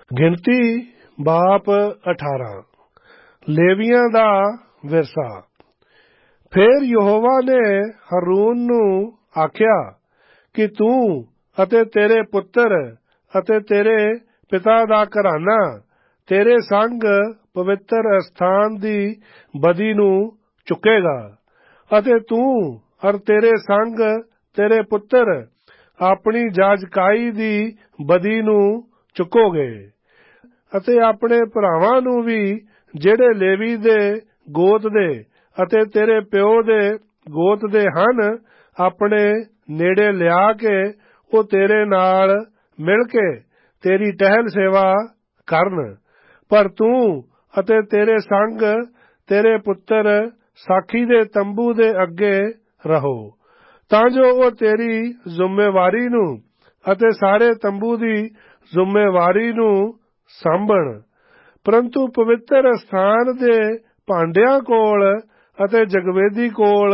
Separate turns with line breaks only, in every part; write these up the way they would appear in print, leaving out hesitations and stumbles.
ਗਿਣਤੀ ਬਾਪ 18। ਲੇਵੀਆਂ ਦਾ ਵਿਰਸਾ। ਫਿਰ ਯਹੋਵਾ ਨੇ ਹਾਰੂਨ ਨੂੰ ਆਖਿਆ ਕਿ ਤੂੰ ਅਤੇ ਤੇਰੇ ਪੁੱਤਰ ਅਤੇ ਤੇਰੇ ਪਿਤਾ ਦਾ ਘਰਾਨਾ ਤੇਰੇ ਸੰਗ ਪਵਿੱਤਰ ਅਸਥਾਨ ਦੀ ਬਦੀ ਨੂੰ ਚੁੱਕੇਗਾ, ਅਤੇ ਤੂੰ ਔਰ ਤੇਰੇ ਸੰਗ ਤੇਰੇ ਪੁੱਤਰ ਆਪਣੀ ਜਾਜਕਾਈ ਦੀ ਬਦੀ ਨੂੰ ਚੁੱਕੋਗੇ, ਅਤੇ ਆਪਣੇ ਭਰਾਵਾਂ ਨੂੰ ਵੀ ਜਿਹੜੇ ਲੇਵੀ ਦੇ ਗੋਤ ਦੇ ਅਤੇ ਤੇਰੇ ਪਿਓ ਦੇ ਗੋਤ ਦੇ ਹਨ ਆਪਣੇ ਨੇੜੇ ਲਿਆ ਕੇ ਉਹ ਤੇਰੇ ਨਾਲ ਮਿਲ ਕੇ ਤੇਰੀ ਟਹਿਲ ਸੇਵਾ ਕਰਨ। ਪਰ ਤੂੰ ਅਤੇ ਤੇਰੇ ਸੰਗ ਤੇਰੇ ਪੁੱਤਰ ਸਾਖੀ ਦੇ ਤੰਬੂ ਦੇ ਅੱਗੇ ਰਹੋ, ਤਾਂ ਜੋ ਉਹ ਤੇਰੀ ਜ਼ਿੰਮੇਵਾਰੀ ਨੂੰ ਅਤੇ ਸਾਰੇ ਤੰਬੂ ਦੀ ਜ਼ਿੰਮੇਵਾਰੀ ਨੂੰ ਸਾਂਭਣ। ਪਰੰਤੂ ਪਵਿੱਤਰ ਅਸਥਾਨ ਦੇ ਭਾਂਡਿਆਂ ਕੋਲ ਅਤੇ ਜਗਵੇਦੀ ਕੋਲ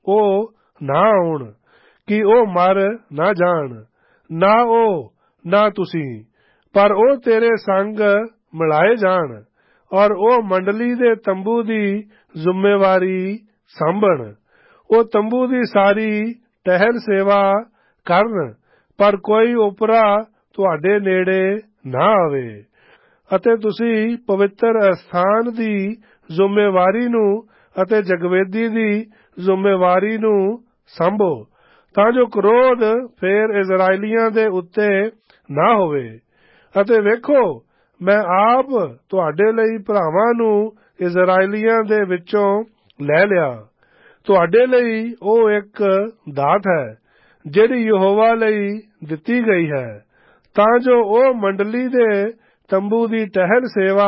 ਉਹ ਨਾ ਆਉਣ, ਕਿ ਉਹ ਮਰ ਨਾ ਜਾਣ, ਨਾ ਉਹ ਨਾ ਤੁਸੀਂ, ਪਰ ਉਹ ਤੇਰੇ ਸੰਗ ਮਿਲਾਏ ਜਾਣ, ਔਰ ਉਹ ਮੰਡਲੀ ਦੇ ਤੰਬੂ ਦੀ ਜ਼ਿੰਮੇਵਾਰੀ ਸਾਂਭਣ। ਉਹ ਤੰਬੂ ਦੀ ਸਾਰੀ ਟਹਿਲ ਸੇਵਾ ਕਰਨ, ਪਰ ਕੋਈ ਓਪਰਾ ਤੁਹਾਡੇ ਨੇੜੇ ਨਾ ਆਵੇ। ਅਤੇ ਤੁਸੀਂ ਪਵਿੱਤਰ ਅਸਥਾਨ ਦੀ ਜ਼ਿੰਮੇਵਾਰੀ ਨੂੰ ਅਤੇ ਜਗਵੇਦੀ ਦੀ ਜ਼ਿੰਮੇਵਾਰੀ ਨੂੰ ਸਾਂਭੋ, ਤਾਂ ਜੋ ਕ੍ਰੋਧ ਫੇਰ ਇਜ਼ਰਾਈਲੀਆਂ ਦੇ ਉੱਤੇ ਨਾ ਹੋਵੇ। ਅਤੇ ਵੇਖੋ, ਮੈਂ ਆਪ ਤੁਹਾਡੇ ਲਈ ਭਰਾਵਾਂ ਨੂੰ ਇਜ਼ਰਾਈਲੀਆਂ ਦੇ ਵਿੱਚੋਂ ਲੈ ਲਿਆ। ਤੁਹਾਡੇ ਲਈ ਉਹ ਇੱਕ ਦਾਤ ਹੈ ਜਿਹੜੀ ਯਹੋਵਾ ਲਈ ਦਿੱਤੀ ਗਈ ਹੈ, ਤਾਂ ਜੋ ਉਹ ਮੰਡਲੀ ਦੇ ਤੰਬੂ ਦੀ ਟਹਿਲ ਸੇਵਾ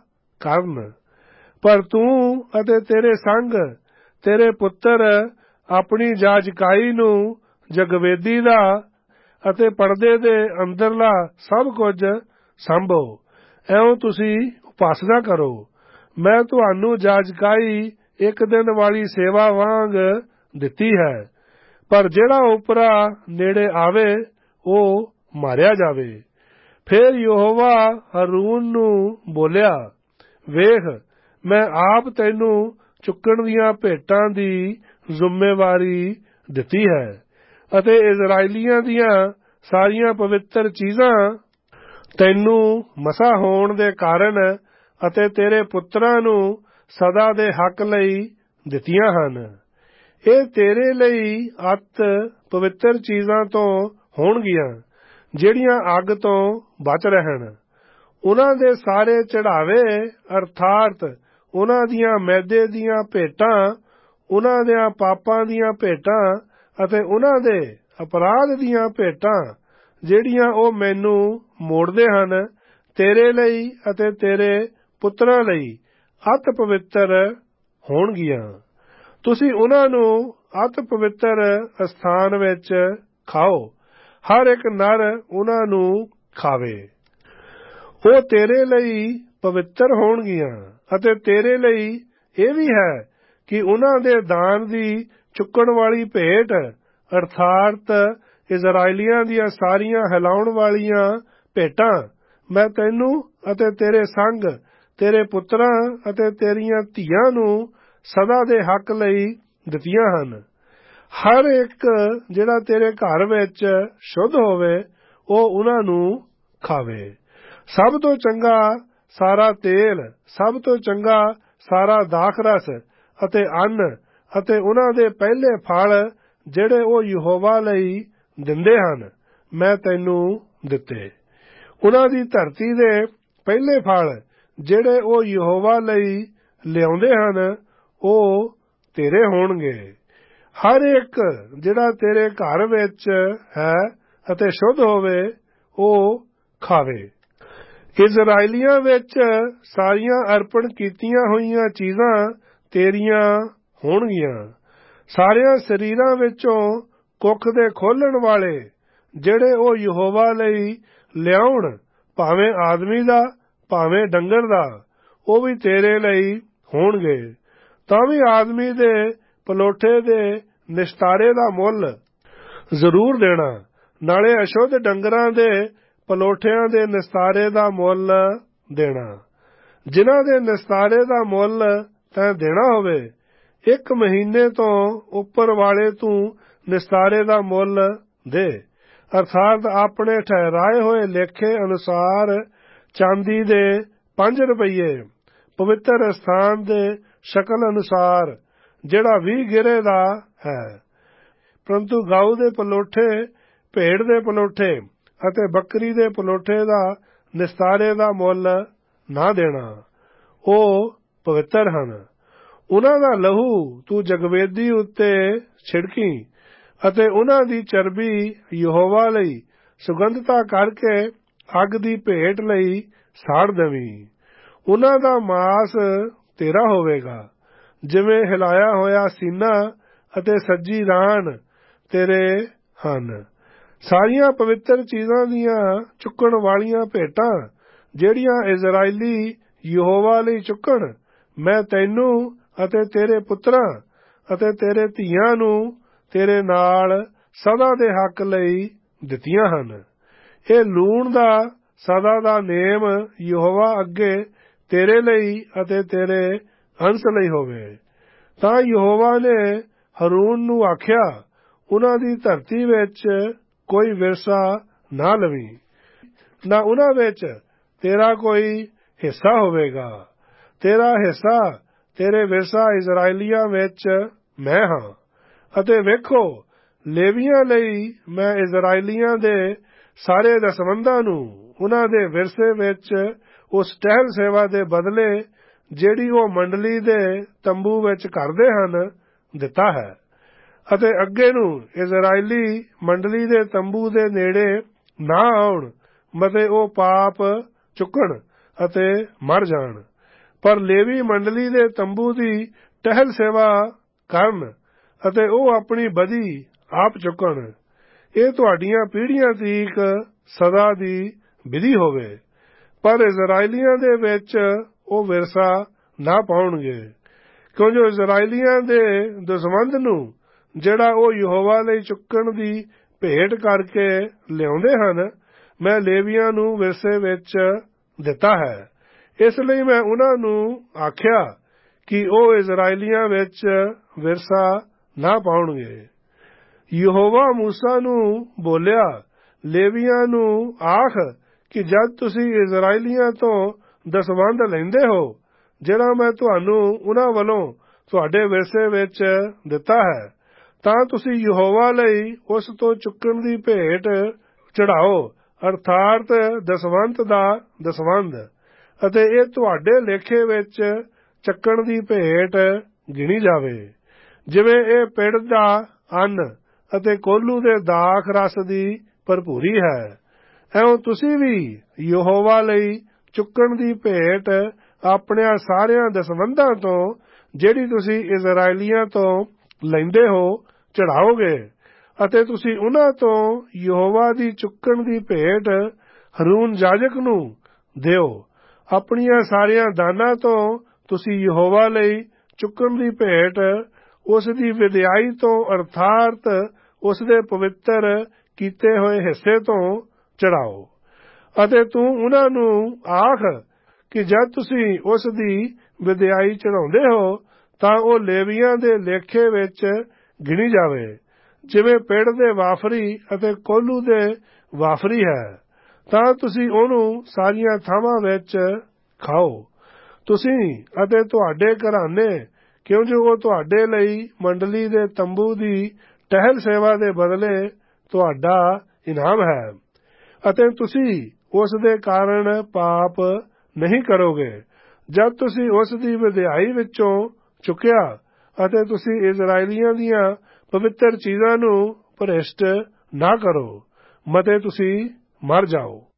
ਕਰਨ। ਪਰ ਤੂੰ ਅਤੇ ਤੇਰੇ ਸੰਗ ਤੇਰੇ ਪੁੱਤਰ ਆਪਣੀ ਜਾਜਕਾਈ ਨੂੰ, ਜਗਵੇਦੀ ਦਾ ਅਤੇ ਪਰਦੇ ਦੇ ਅੰਦਰਲਾ ਸਭ ਕੁਝ ਸਾਂਭੋ। ਇਉਂ ਤੁਸੀਂ ਉਪਾਸਨਾ ਕਰੋ। ਮੈਂ ਤੁਹਾਨੂੰ ਜਾਜਕਾਈ ਇੱਕ ਦਿਨ ਵਾਲੀ ਸੇਵਾ ਵਾਂਗ ਦਿੱਤੀ ਹੈ, ਪਰ ਜਿਹੜਾ ਓਪਰਾ ਨੇੜੇ ਆਵੇ ਉਹ ਮਾਰਿਆ ਜਾਵੇ। ਫਿਰ ਯਹੋਵਾ ਹਾਰੂਨ ਨੂੰ ਬੋਲਿਆ, ਵੇਖ, ਮੈਂ ਆਪ ਤੈਨੂੰ ਚੁੱਕਣ ਦੀਆਂ ਭੇਟਾਂ ਦੀ ਜ਼ਿੰਮੇਵਾਰੀ ਦਿੱਤੀ ਹੈ, ਅਤੇ ਇਜ਼ਰਾਈਲੀਆਂ ਦੀਆਂ ਸਾਰੀਆਂ ਪਵਿੱਤਰ ਚੀਜ਼ਾਂ ਤੈਨੂੰ ਮਸਾ ਹੋਣ ਦੇ ਕਾਰਨ ਅਤੇ ਤੇਰੇ ਪੁੱਤਰਾਂ ਨੂੰ ਸਦਾ ਦੇ ਹੱਕ ਲਈ ਦਿੱਤੀਆਂ ਹਨ। ਇਹ ਤੇਰੇ ਲਈ ਅਤ ਪਵਿੱਤਰ ਚੀਜ਼ਾਂ ਤੋਂ ਹੋਣਗੀਆਂ, ਜਿਹੜੀਆਂ ਅੱਗ ਤੋਂ ਬਚ ਰਹਿਣ। ਉਹਨਾਂ ਦੇ ਸਾਰੇ ਚੜਾਵੇ ਅਰਥਾਤ ਉਹਨਾਂ ਦੀਆਂ ਮੈਦੇ ਦੀਆਂ ਭੇਟਾਂ, ਉਹਨਾਂ ਦੇ ਪਾਪਾਂ ਦੀਆਂ ਭੇਟਾਂ ਅਤੇ ਉਹਨਾਂ ਦੇ ਅਪਰਾਧ ਦੀਆਂ ਭੇਟਾਂ, ਜਿਹੜੀਆਂ ਉਹ ਮੈਨੂੰ ਮੋੜਦੇ ਹਨ, ਤੇਰੇ ਲਈ ਅਤੇ ਤੇਰੇ ਪੁੱਤਰਾਂ ਲਈ ਅਤ ਪਵਿੱਤਰ ਹੋਣਗੀਆਂ। ਤੁਸੀਂ ਉਹਨਾਂ ਨੂੰ ਅਤ ਪਵਿੱਤਰ ਅਸਥਾਨ ਵਿੱਚ ਖਾਓ। ਹਰ ਇੱਕ ਨਰ ਉਹਨਾਂ ਨੂੰ ਖਾਵੇ। ਉਹ ਤੇਰੇ ਲਈ ਪਵਿੱਤਰ ਹੋਣਗੀਆਂ। ਅਤੇ ਤੇਰੇ ਲਈ ਇਹ ਵੀ ਹੈ ਕਿ ਉਹਨਾਂ ਦੇ ਦਾਨ ਦੀ ਚੁੱਕਣ ਵਾਲੀ ਭੇਟ ਅਰਥਾਤ ਇਜ਼ਰਾਈਲੀਆਂ ਦੀਆਂ ਸਾਰੀਆਂ ਹਿਲਾਉਣ ਵਾਲੀਆਂ ਭੇਟਾਂ ਮੈਂ ਤੈਨੂੰ ਅਤੇ ਤੇਰੇ ਸੰਗ ਤੇਰੇ ਪੁੱਤਰਾਂ ਅਤੇ ਤੇਰੀਆਂ ਧੀਆਂ ਨੂੰ ਸਦਾ ਦੇ ਹੱਕ ਲਈ ਦਿੱਤੀਆਂ ਹਨ। ਹਰ ਇੱਕ ਜਿਹੜਾ ਤੇਰੇ ਘਰ ਵਿੱਚ ਸ਼ੁੱਧ ਹੋਵੇ ਉਹ ਉਹਨਾਂ ਨੂੰ ਖਾਵੇ। ਸਭ ਤੋਂ ਚੰਗਾ ਸਾਰਾ ਤੇਲ, ਸਭ ਤੋਂ ਚੰਗਾ ਸਾਰਾ ਦਾਖਰਸ ਅਤੇ ਅੰਨ ਅਤੇ ਉਹਨਾਂ ਦੇ ਪਹਿਲੇ ਫਲ ਜਿਹੜੇ ਉਹ ਯਹੋਵਾ ਲਈ ਦਿੰਦੇ ਹਨ, ਮੈਂ ਤੈਨੂੰ ਦਿੱਤੇ। ਉਹਨਾਂ ਦੀ ਧਰਤੀ ਦੇ ਪਹਿਲੇ ਫਲ ਜਿਹੜੇ ਉਹ ਯਹੋਵਾ ਲਈ ਲਿਆਉਂਦੇ ਹਨ, ਉਹ ਤੇਰੇ ਹੋਣਗੇ। ਹਰ ਇੱਕ ਜਿਹੜਾ ਤੇਰੇ ਘਰ ਵਿੱਚ ਹੈ ਅਤੇ ਸ਼ੁੱਧ ਹੋਵੇ ਉਹ ਖਾਵੇ। ਇਜ਼ਰਾਈਲੀਆਂ ਵਿੱਚ ਸਾਰੀਆਂ ਅਰਪਣ ਕੀਤੀਆਂ ਹੋਈਆਂ ਚੀਜ਼ਾਂ ਤੇਰੀਆਂ ਹੋਣਗੀਆਂ। ਸਾਰਿਆਂ ਸਰੀਰਾਂ ਵਿੱਚੋਂ ਕੁੱਖ ਦੇ ਖੋਲਣ ਵਾਲੇ ਜਿਹੜੇ ਉਹ ਯਹੋਵਾ ਲਈ ਲਿਆਉਣ, ਭਾਵੇਂ ਆਦਮੀ ਦਾ ਭਾਵੇਂ ਡੰਗਰ ਦਾ, ਉਹ ਵੀ ਤੇਰੇ ਲਈ ਹੋਣਗੇ। ਤਾਂ ਵੀ ਆਦਮੀ ਦੇ ਪਲੋਠੇ ਦੇ ਨਿਸਤਾਰੇ ਦਾ ਮੁੱਲ ਜ਼ਰੂਰ ਦੇਣਾ, ਨਾਲੇ ਅਸ਼ੁੱਧ ਡੰਗਰਾਂ ਦੇ ਪਲੋਠਿਆਂ ਦੇ ਨਿਸਤਾਰੇ ਦਾ ਮੁੱਲ ਦੇਣਾ। ਜਿਨ੍ਹਾਂ ਦੇ ਨਿਸਤਾਰੇ ਦਾ ਮੁੱਲ ਤੈਂ ਦੇਣਾ ਹੋਵੇ, 1 ਮਹੀਨੇ ਤੋਂ ਉੱਪਰ ਵਾਲੇ ਤੂੰ ਨਿਸਤਾਰੇ ਦਾ ਮੁੱਲ ਦੇ, ਅਰਥਾਤ ਆਪਣੇ ਠਹਿਰਾਏ ਹੋਏ ਲੇਖੇ ਅਨੁਸਾਰ ਚਾਂਦੀ ਦੇ 5 ਰੁਪਈਏ, ਪਵਿੱਤਰ ਅਸਥਾਨ ਦੇ ਸ਼ਕਲ ਅਨੁਸਾਰ ਜਿਹੜਾ 20 ਗਿਰੇ ਦਾ ਹੈ। ਪਰੰਤੂ ਗਊ ਦੇ ਪਲੋਠੇ, ਭੇਡ ਦੇ ਪਲੋਠੇ ਅਤੇ ਬੱਕਰੀ ਦੇ ਪਲੋਠੇ ਦਾ ਨਿਸਤਾਰੇ ਦਾ ਮੁੱਲ ਨਾ ਦੇਣਾ, ਉਹ ਪਵਿੱਤਰ ਹਨ। ਉਹਨਾਂ ਦਾ ਲਹੂ ਤੂੰ ਜਗਵੇਦੀ ਉੱਤੇ ਛਿੜਕੀ ਅਤੇ ਉਹਨਾਂ ਦੀ ਚਰਬੀ ਯਹੋਵਾ ਲਈ ਸੁਗੰਧਤਾ ਕਰਕੇ ਅੱਗ ਦੀ ਭੇਟ ਲਈ ਸਾੜ ਦੇਵੀਂ। ਉਹਨਾਂ ਦਾ ਮਾਸ ਤੇਰਾ ਹੋਵੇਗਾ, ਜਿਵੇਂ ਹਿਲਾਇਆ ਹੋਇਆ ਸੀਨਾ ਅਤੇ ਸੱਜੀ ਰਾਣ ਤੇਰੇ ਹਨ। ਸਾਰੀਆਂ ਪਵਿੱਤਰ ਚੀਜ਼ਾਂ ਦੀਆਂ ਚੁੱਕਣ ਵਾਲੀਆਂ ਭੇਟਾਂ ਜਿਹੜੀਆਂ ਇਜ਼ਰਾਈਲੀ ਯਹੋਵਾ ਲਈ ਚੁੱਕਣ, ਮੈਂ ਤੈਨੂੰ ਅਤੇ ਤੇਰੇ ਪੁੱਤਰਾਂ ਅਤੇ ਤੇਰੇ ਧੀਆਂ ਨੂੰ ਤੇਰੇ ਨਾਲ ਸਦਾ ਦੇ ਹੱਕ ਲਈ ਦਿੱਤੀਆਂ ਹਨ। ਇਹ ਲੂਣ ਦਾ ਸਦਾ ਦਾ ਨੇਮ ਯਹੋਵਾ ਅੱਗੇ ਤੇਰੇ ਲਈ ਅਤੇ ਤੇਰੇ ਅੰਸ਼ ਲਈ ਹੋਵੇ। ਤਾਂ ਯਹੋਵਾ ਨੇ ਹਰੂਨ ਨੂੰ ਆਖਿਆ, ਉਹਨਾਂ ਦੀ ਧਰਤੀ ਵਿੱਚ ਕੋਈ ਵਿਰਸਾ ਨਾ ਲਵੀਂ, ਨਾ ਉਹਨਾਂ ਵਿੱਚ ਤੇਰਾ ਕੋਈ ਹਿੱਸਾ ਹੋਵੇਗਾ। ਤੇਰਾ ਹਿੱਸਾ ਤੇਰੇ ਵਿਰਸਾ ਇਜ਼ਰਾਈਲੀਆਂ ਵਿੱਚ ਮੈਂ ਹਾਂ। ਅਤੇ ਵੇਖੋ, ਲੇਵੀਆਂ ਲਈ ਮੈਂ ਇਜ਼ਰਾਈਲੀਆਂ ਦੇ ਸਾਰੇ ਦਸਵੰਧਾਂ ਨੂੰ ਉਹਨਾਂ ਦੇ ਵਿਰਸੇ ਵਿੱਚ ਉਸ ਟਹਿਲ ਸੇਵਾ ਦੇ ਬਦਲੇ ਜਿਹੜੀ ਉਹ ਮੰਡਲੀ ਦੇ ਤੰਬੂ ਵਿੱਚ ਕਰਦੇ ਹਨ ਦਿੱਤਾ ਹੈ। ਅਤੇ ਅੱਗੇ ਨੂੰ ਇਜ਼ਰਾਈਲੀ ਮੰਡਲੀ ਦੇ ਤੰਬੂ ਦੇ ਨੇੜੇ ਨਾ ਆਉਣ, ਮਤੇ ਉਹ ਪਾਪ ਚੁੱਕਣ ਅਤੇ ਮਰ ਜਾਣ। ਪਰ ਲੇਵੀ ਮੰਡਲੀ ਦੇ ਤੰਬੂ ਦੀ ਟਹਿਲ ਸੇਵਾ ਕਰਨ ਅਤੇ ਉਹ ਆਪਣੀ ਬਦੀ ਆਪ ਚੁੱਕਣ। ਇਹ ਤੁਹਾਡੀਆਂ ਪੀੜ੍ਹੀਆਂ ਤੀਕ ਸਦਾ ਦੀ ਵਿਧੀ ਹੋਵੇ। ਪਰ ਇਜ਼ਰਾਈਲੀਆਂ ਦੇ ਵਿੱਚ ਉਹ ਵਿਰਸਾ ਨਾ ਪਾਉਣਗੇ, ਕਿਉਂ ਜੋ ਇਜ਼ਰਾਈਲੀਆਂ ਦੇ ਦਸਵੰਧ ਨੂੰ ਜਿਹੜਾ ਉਹ ਯਹੋਵਾ ਲਈ ਚੁੱਕਣ ਦੀ ਭੇਟ ਕਰਕੇ ਲਿਆਉਂਦੇ ਹਨ, ਮੈਂ ਲੇਵੀਆਂ ਨੂੰ ਵਿਰਸੇ ਵਿੱਚ ਦਿੱਤਾ ਹੈ। ਇਸ ਲਈ ਮੈਂ ਉਹਨਾਂ ਨੂੰ ਆਖਿਆ ਕਿ ਉਹ ਇਜ਼ਰਾਈਲੀਆਂ ਵਿੱਚ ਵਿਰਸਾ ਨਾ ਪਾਉਣਗੇ। ਯਹੋਵਾ ਮੂਸਾ ਨੂੰ ਬੋਲਿਆ, ਲੇਵੀਆਂ ਨੂੰ ਆਖ ਕਿ ਜਦ ਤੁਸੀਂ ਇਜ਼ਰਾਈਲੀਆਂ ਤੋਂ ਦਸਵੰਧ ਲੈਂਦੇ ਹੋ, ਜਿਹੜਾ ਮੈਂ ਤੁਹਾਨੂੰ ਉਹਨਾਂ ਵੱਲੋਂ ਤੁਹਾਡੇ ਵਿਰਸੇ ਵਿੱਚ ਦਿੱਤਾ ਹੈ, ਤਾਂ ਤੁਸੀਂ ਯਹੋਵਾ ਲਈ ਉਸ ਤੋਂ ਚੁੱਕਣ ਦੀ ਭੇਟ ਚੜਾਓ, ਅਰਥਾਤ ਦਸਵੰਧ ਦਾ ਦਸਵੰਧ, ਅਤੇ ਇਹ ਤੁਹਾਡੇ ਲੇਖੇ ਵਿੱਚ ਚੱਕਣ ਦੀ ਭੇਟ ਗਿਣੀ ਜਾਵੇ। ਜਿਵੇਂ ਇਹ ਪਿੜ ਦਾ ਅੰਨ ਅਤੇ ਕੋਹਲੂ ਦੇ ਦਾਖ ਰਸ ਦੀ ਭਰਪੂਰੀ ਹੈ, ਐਉਂ ਤੁਸੀਂ ਵੀ ਯਹੋਵਾ ਲਈ ਚੁੱਕਣ ਦੀ ਭੇਟ ਆਪਣਿਆਂ ਸਾਰਿਆਂ ਦਸਵੰਧਾਂ ਤੋਂ ਜਿਹੜੀ ਤੁਸੀਂ ਇਜ਼ਰਾਈਲੀਆਂ ਤੋਂ ਲੈਂਦੇ ਹੋ ਚੜਾਓਗੇ। ਅਤੇ ਤੁਸੀਂ ਉਹਨਾਂ ਤੋਂ ਯਹੋਵਾ ਦੀ ਚੁੱਕਣ ਦੀ ਭੇਟ ਹਰੂਨ ਜਾਜਕ ਨੂੰ ਦਿਓ। ਆਪਣੀਆਂ ਸਾਰੀਆਂ ਦਾਨਾਂ ਤੋਂ ਤੁਸੀਂ ਯਹੋਵਾ ਲਈ ਚੁੱਕਣ ਦੀ ਭੇਟ ਉਸ ਦੀ ਵਿਦਿਆਈ ਤੋਂ, ਅਰਥਾਤ ਉਸ ਦੇ ਪਵਿੱਤਰ ਕੀਤੇ ਹੋਏ ਹਿੱਸੇ ਤੋਂ ਚੜਾਓ। ਅਤੇ ਤੂੰ ਉਹਨਾਂ ਨੂੰ ਆਖ ਕਿ ਜਦ ਤੁਸੀਂ ਉਸ ਦੀ ਵਿਦਿਆਈ ਚੜਾਉਂਦੇ ਹੋ, ਤਾਂ ਉਹ ਲੇਵੀਆਂ ਦੇ ਲੇਖੇ ਵਿੱਚ ਗਿਣੀ ਜਾਵੇ, ਜਿਵੇਂ ਪਿੜ ਦੇ ਵਾਫਰੀ ਅਤੇ ਕੋਹਲੂ ਦੇ ਵਾਫਰੀ ਹੈ। ਤਾਂ ਤੁਸੀਂ ਉਹਨੂੰ ਸਾਰੀਆਂ ਥਾਵਾਂ ਵਿੱਚ ਖਾਓ, ਤੁਸੀਂ ਅਤੇ ਤੁਹਾਡੇ ਘਰਾਨੇ, ਕਿਉਂ ਜੋ ਉਹ ਤੁਹਾਡੇ ਲਈ ਮੰਡਲੀ ਦੇ ਤੰਬੂ ਦੀ ਟਹਿਲ ਸੇਵਾ ਦੇ ਬਦਲੇ ਤੁਹਾਡਾ ਇਨਾਮ ਹੈ। ਅਤੇ ਤੁਸੀਂ ਉਸ ਦੇ ਕਾਰਨ ਪਾਪ ਨਹੀਂ ਕਰੋਗੇ ਜਦ ਤੁਸੀਂ ਉਸ ਦੀ ਵਿਦਿਆਈ ਵਿੱਚੋਂ ਚੁੱਕਿਆ ਅਤੇ ਤੁਸੀਂ ਇਜ਼ਰਾਈਲੀਆਂ ਦੀਆਂ ਪਵਿੱਤਰ ਚੀਜ਼ਾਂ ਨੂੰ ਭ੍ਰਿਸ਼ਟ ਨਾ ਕਰੋ, ਮਤੇ ਤੁਸੀਂ ਮਰ ਜਾਓ।